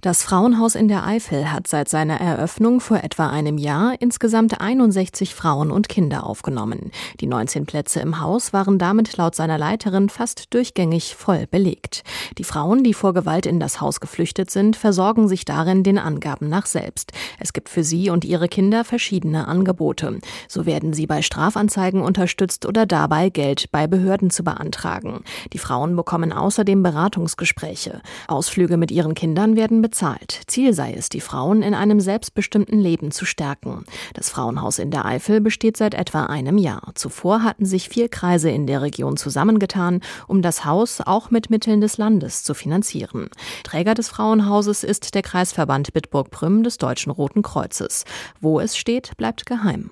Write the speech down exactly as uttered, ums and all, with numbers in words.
Das Frauenhaus in der Eifel hat seit seiner Eröffnung vor etwa einem Jahr insgesamt einundsechzig Frauen und Kinder aufgenommen. Die neunzehn Plätze im Haus waren damit laut seiner Leiterin fast durchgängig voll belegt. Die Frauen, die vor Gewalt in das Haus geflüchtet sind, versorgen sich darin den Angaben nach selbst. Es gibt für sie und ihre Kinder verschiedene Angebote. So werden sie bei Strafanzeigen unterstützt oder dabei, Geld bei Behörden zu beantragen. Die Frauen bekommen außerdem Beratungsgespräche. Ausflüge mit ihren Kindern werden bezahlt. Ziel sei es, die Frauen in einem selbstbestimmten Leben zu stärken. Das Frauenhaus in der Eifel besteht seit etwa einem Jahr. Zuvor hatten sich vier Kreise in der Region zusammengetan, um das Haus auch mit Mitteln des Landes zu finanzieren. Träger des Frauenhauses ist der Kreisverband Bitburg-Prüm des Deutschen Roten Kreuzes. Wo es steht, bleibt geheim.